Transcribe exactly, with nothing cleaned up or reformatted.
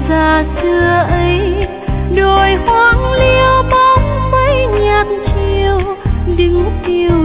xa xưa ấy, đồi hoang liêu bóng mây nhạt chiều, đừng tiêu